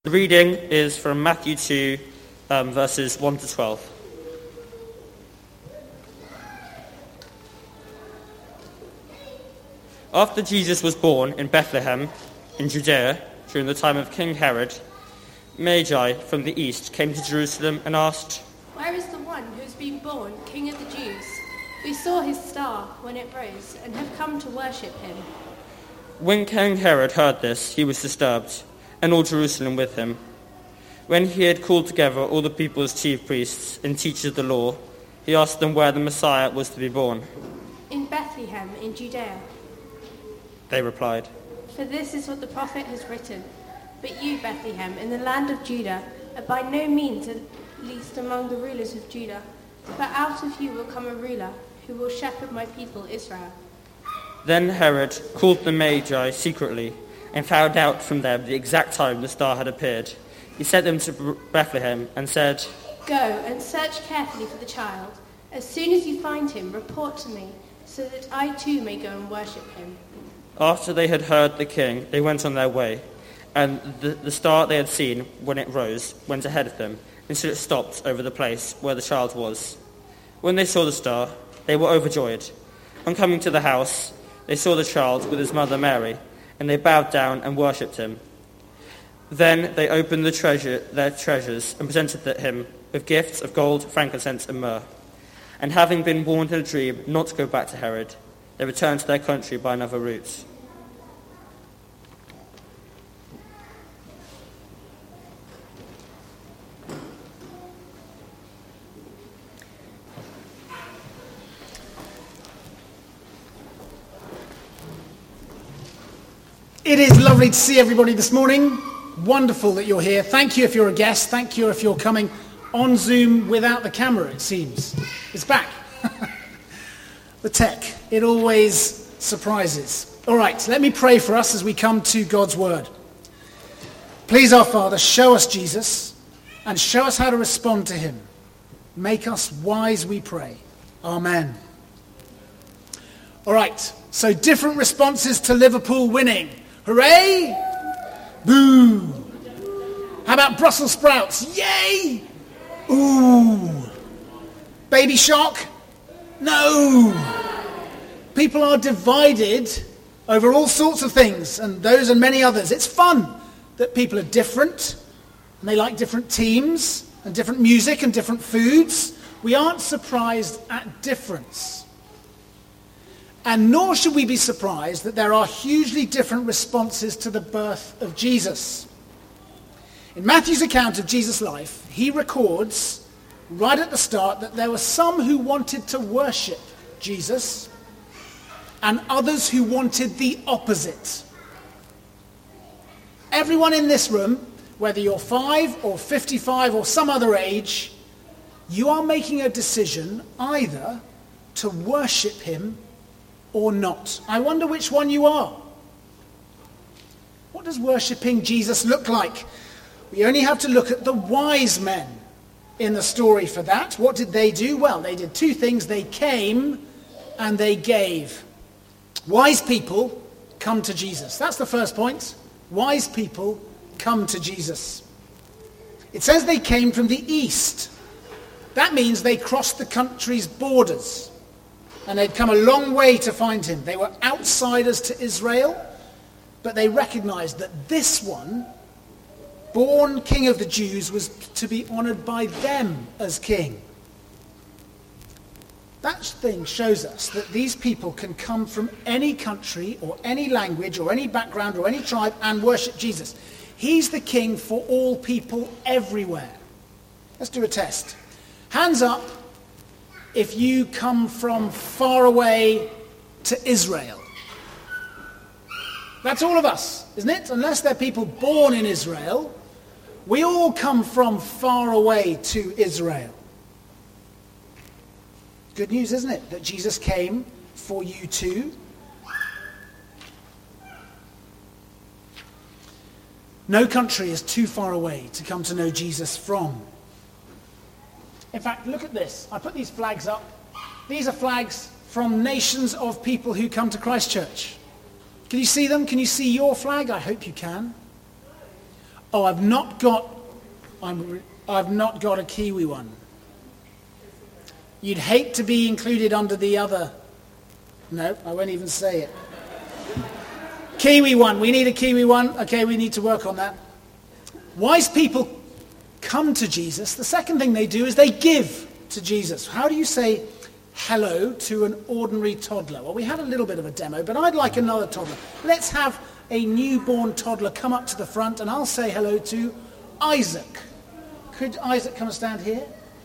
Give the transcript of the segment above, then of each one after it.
The reading is from Matthew 2, verses 1 to 12. After Jesus was born in Bethlehem, in Judea, during the time of King Herod, Magi from the east came to Jerusalem and asked, "Where is the one who has been born King of the Jews? We saw his star when it rose and have come to worship him." When King Herod heard this, he was disturbed, and all Jerusalem with him. When he had called together all the people's chief priests and teachers of the law, he asked them where the Messiah was to be born. "In Bethlehem, in Judea," they replied. "for this is what the prophet has written. But you, Bethlehem, in the land of Judah, are by no means least among the rulers of Judah, for out of you will come a ruler who will shepherd my people Israel." Then Herod called the Magi secretly and found out from them the exact time the star had appeared. He sent them to Bethlehem and said, "Go and search carefully for the child. As soon as you find him, report to me, so that I too may go and worship him." After they had heard the king, they went on their way, and the star they had seen when it rose went ahead of them, until it stopped over the place where the child was. When they saw the star, they were overjoyed. On coming to the house, they saw the child with his mother Mary, and they bowed down and worshipped him. Then they opened their treasures and presented him with gifts of gold, frankincense, and myrrh. And having been warned in a dream not to go back to Herod, they returned to their country by another route. It is lovely to see everybody this morning. Wonderful that you're here. Thank you if you're a guest. Thank you if you're coming on Zoom without the camera, it seems. It's back. The tech. It always surprises. All right, let me pray for us as we come to God's word. Please, our Father, show us Jesus and show us how to respond to him. Make us wise, we pray. Amen. All right, so different responses to Liverpool winning. Hooray! Boo! How about Brussels sprouts? Yay! Ooh! Baby shark? No! People are divided over all sorts of things, and those and many others. It's fun that people are different, and they like different teams, and different music, and different foods. We aren't surprised at difference. And nor should we be surprised that there are hugely different responses to the birth of Jesus. In Matthew's account of Jesus' life, he records right at the start that there were some who wanted to worship Jesus and others who wanted the opposite. Everyone in this room, whether you're 5 or 55 or some other age, you are making a decision either to worship him or not. I wonder which one you are. What does worshipping Jesus look like? We only have to look at the wise men in the story for that. What did they do? Well, they did two things. They came and they gave. Wise people come to Jesus. That's the first point. Wise people come to Jesus. It says they came from the east. That means they crossed the country's borders. And they'd come a long way to find him. They were outsiders to Israel, but they recognized that this one, born King of the Jews, was to be honored by them as king. That thing shows us that these people can come from any country or any language or any background or any tribe and worship Jesus. He's the king for all people everywhere. Let's do a test. Hands up if you come from far away to Israel. That's all of us, isn't it? Unless they're people born in Israel, we all come from far away to Israel. Good news, isn't it? That Jesus came for you too. No country is too far away to come to know Jesus from. In fact, look at this. I put these flags up. These are flags from nations of people who come to Christchurch. Can you see them? Can you see your flag? I hope you can. Oh, I've not got a Kiwi one. You'd hate to be included under the other. No, I won't even say it. Kiwi one. We need a Kiwi one. Okay, we need to work on that. Wise people come to Jesus. The second thing they do is they give to Jesus. How do you say hello to an ordinary toddler? Well, we had a little bit of a demo, but I'd like another toddler. Let's have a newborn toddler come up to the front, and I'll say hello to Isaac. Could Isaac come and stand here?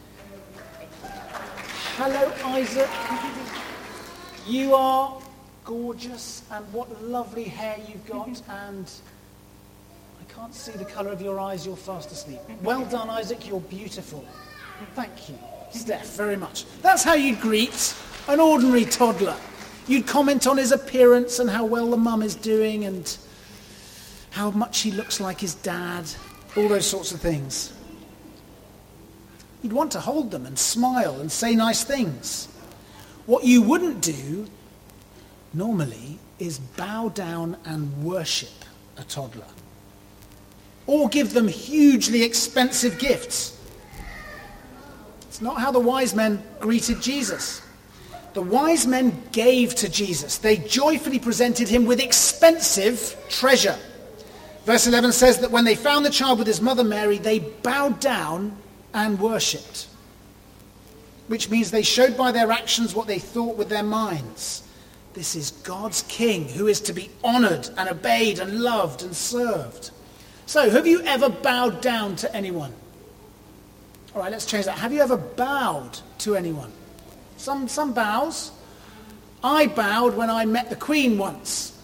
Hello, Isaac. You are gorgeous, and what lovely hair you've got, and I can't see the colour of your eyes, you're fast asleep. Well done, Isaac, you're beautiful. Thank you, Steph, very much. That's how you'd greet an ordinary toddler. You'd comment on his appearance and how well the mum is doing and how much he looks like his dad, all those sorts of things. You'd want to hold them and smile and say nice things. What you wouldn't do normally is bow down and worship a toddler or give them hugely expensive gifts. It's not how the wise men greeted Jesus. The wise men gave to Jesus. They joyfully presented him with expensive treasure. Verse 11 says that when they found the child with his mother Mary, they bowed down and worshipped, which means they showed by their actions what they thought with their minds. This is God's king who is to be honored and obeyed and loved and served. So, have you ever bowed down to anyone? All right, let's change that. Have you ever bowed to anyone? Some bows. I bowed when I met the Queen once.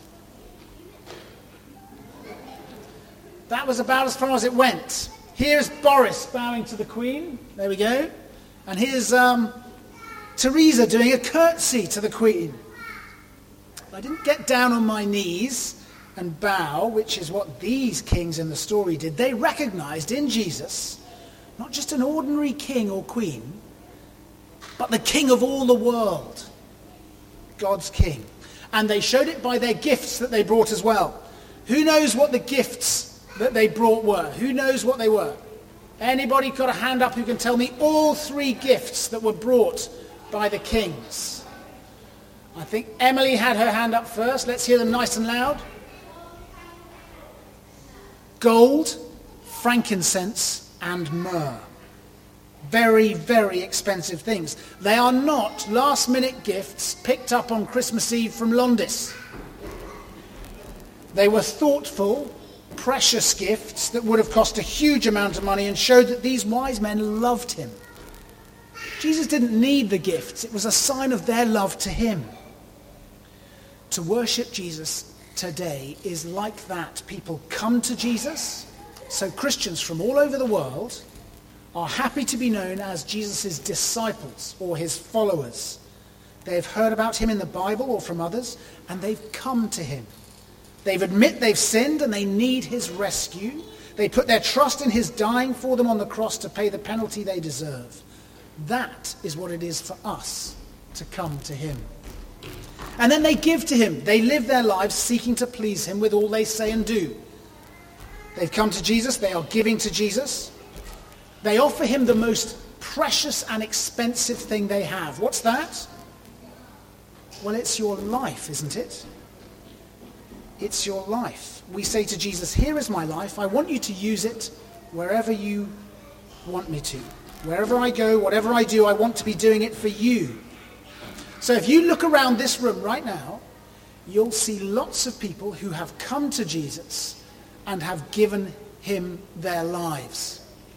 That was about as far as it went. Here's Boris bowing to the Queen. There we go. And here's Teresa doing a curtsy to the Queen. I didn't get down on my knees and bow, which is what these kings in the story did. They recognized in Jesus not just an ordinary king or queen, but the king of all the world, God's king. And they showed it by their gifts that they brought as well. Who knows what the gifts that they brought were? Who knows what they were? Anybody got a hand up who can tell me all three gifts that were brought by the kings? I think Emily had her hand up first. Let's hear them nice and loud. Gold, frankincense, and myrrh. Very, very expensive things. They are not last-minute gifts picked up on Christmas Eve from Londis. They were thoughtful, precious gifts that would have cost a huge amount of money and showed that these wise men loved him. Jesus didn't need the gifts. It was a sign of their love to him. To worship Jesus today is like that. People come to Jesus. So Christians from all over the world are happy to be known as Jesus' disciples or his followers. They've heard about him in the Bible or from others, and they've come to him. They admit they've sinned and they need his rescue. They put their trust in his dying for them on the cross to pay the penalty they deserve. That is what it is for us to come to him. And then they give to him. They live their lives seeking to please him with all they say and do. They've come to Jesus. They are giving to Jesus. They offer him the most precious and expensive thing they have. What's that? Well, it's your life, isn't it? It's your life. We say to Jesus, here is my life. I want you to use it wherever you want me to. Wherever I go, whatever I do, I want to be doing it for you. So if you look around this room right now, you'll see lots of people who have come to Jesus and have given him their lives.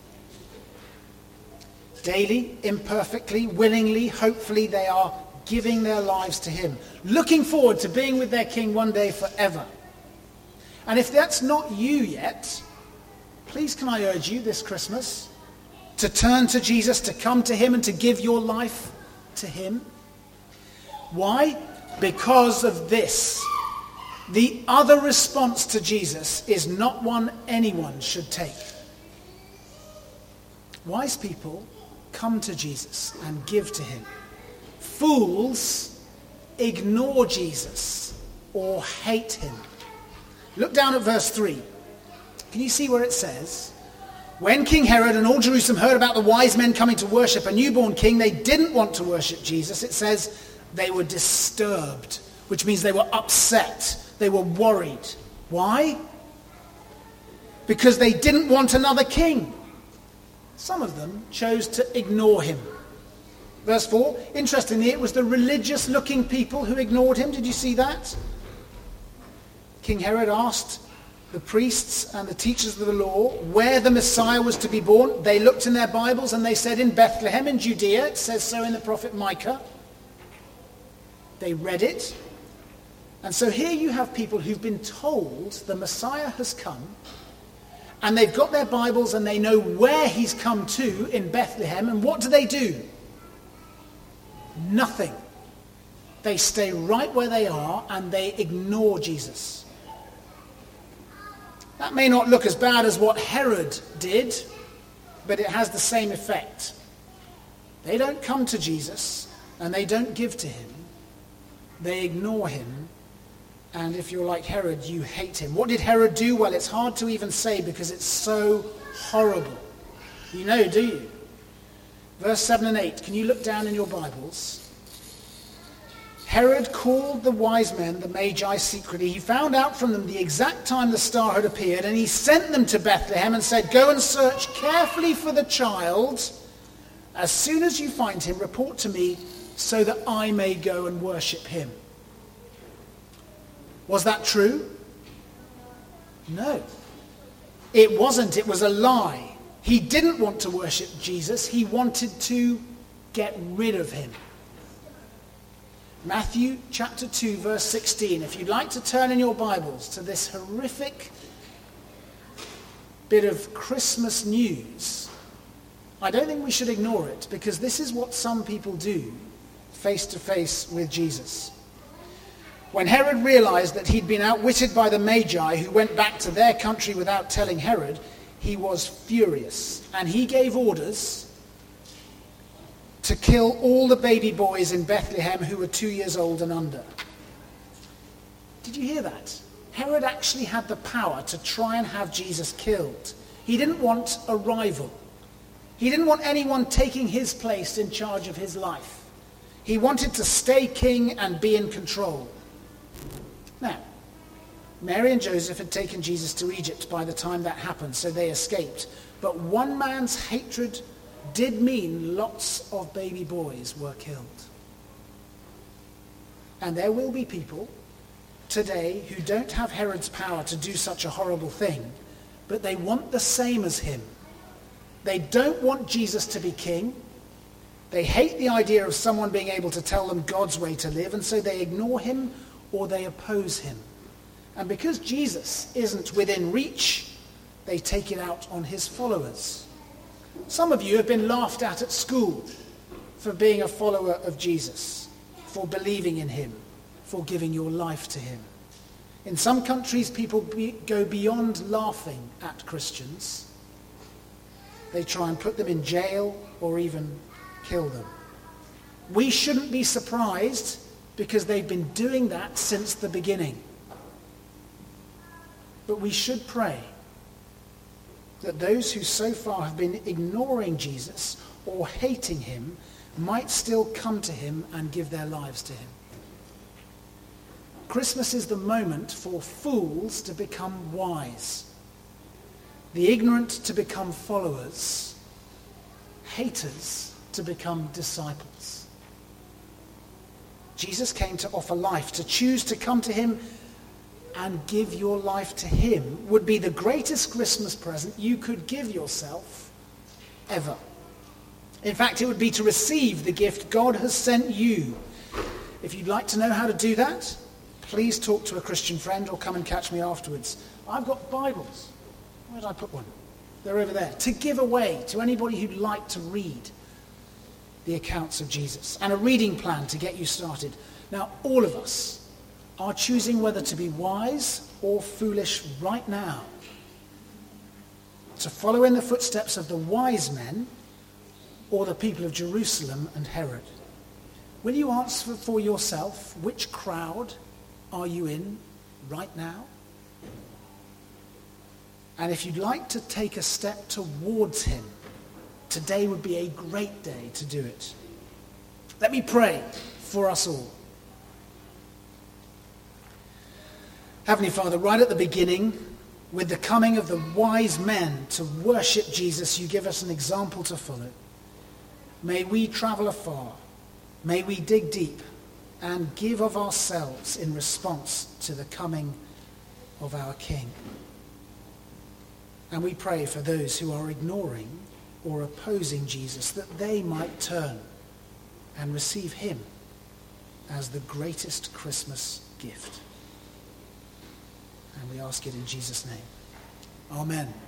Daily, imperfectly, willingly, hopefully, they are giving their lives to him, looking forward to being with their king one day forever. And if that's not you yet, please can I urge you this Christmas to turn to Jesus, to come to him and to give your life to him. Why? Because of this. The other response to Jesus is not one anyone should take. Wise people come to Jesus and give to him. Fools ignore Jesus or hate him. Look down at verse 3. can you see where it says, when King Herod and all Jerusalem heard about the wise men coming to worship a newborn king, they didn't want to worship Jesus. It says they were disturbed, which means they were upset. They were worried. Why? Because they didn't want another king. Some of them chose to ignore him. Verse 4, interestingly, it was the religious-looking people who ignored him. Did you see that? King Herod asked the priests and the teachers of the law where the Messiah was to be born. They looked in their Bibles and they said, in Bethlehem in Judea. It says so in the prophet Micah. They read it. And so here you have people who've been told the Messiah has come, and they've got their Bibles and they know where he's come to in Bethlehem. And what do? Nothing. They stay right where they are and they ignore Jesus. That may not look as bad as what Herod did, but it has the same effect. They don't come to Jesus and they don't give to him. They ignore him. And if you're like Herod, you hate him. What did Herod do? Well, it's hard to even say because it's so horrible. You know, do you? Verse 7 and 8. Can you look down in your Bibles? Herod called the wise men, the Magi, secretly. He found out from them the exact time the star had appeared, and he sent them to Bethlehem and said, go and search carefully for the child. As soon as you find him, report to me so that I may go and worship him. Was that true? No. It wasn't. It was a lie. He didn't want to worship Jesus. He wanted to get rid of him. Matthew chapter 2, verse 16. If you'd like to turn in your Bibles to this horrific bit of Christmas news, I don't think we should ignore it, because this is what some people do face to face with Jesus. When Herod realized that he'd been outwitted by the Magi who went back to their country without telling Herod, he was furious, and he gave orders to kill all the baby boys in Bethlehem who were 2 years old and under. Did you hear that? Herod actually had the power to try and have Jesus killed. He didn't want a rival. He didn't want anyone taking his place in charge of his life. He wanted to stay king and be in control. Now, Mary and Joseph had taken Jesus to Egypt by the time that happened, so they escaped. But one man's hatred did mean lots of baby boys were killed. And there will be people today who don't have Herod's power to do such a horrible thing, but they want the same as him. They don't want Jesus to be king. They hate the idea of someone being able to tell them God's way to live, and so they ignore him or they oppose him. And because Jesus isn't within reach, they take it out on his followers. Some of you have been laughed at school for being a follower of Jesus, for believing in him, for giving your life to him. In some countries, people go beyond laughing at Christians. They try and put them in jail or even kill them. We shouldn't be surprised, because they've been doing that since the beginning. But we should pray that those who so far have been ignoring Jesus or hating him might still come to him and give their lives to him. Christmas is the moment for fools to become wise, the ignorant to become followers, haters to become disciples. Jesus came to offer life. To choose to come to him and give your life to him would be the greatest Christmas present you could give yourself ever. In fact, it would be to receive the gift God has sent you. If you'd like to know how to do that, please talk to a Christian friend or come and catch me afterwards. I've got Bibles. Where did I put one? They're over there. To give away to anybody who'd like to read the accounts of Jesus, and a reading plan to get you started. Now, all of us are choosing whether to be wise or foolish right now, to follow in the footsteps of the wise men or the people of Jerusalem and Herod. Will you answer for yourself, which crowd are you in right now? And if you'd like to take a step towards him, today would be a great day to do it. Let me pray for us all. Heavenly Father, right at the beginning, with the coming of the wise men to worship Jesus, you give us an example to follow. May we travel afar. May we dig deep and give of ourselves in response to the coming of our King. And we pray for those who are ignoring or opposing Jesus, that they might turn and receive him as the greatest Christmas gift. And we ask it in Jesus' name. Amen.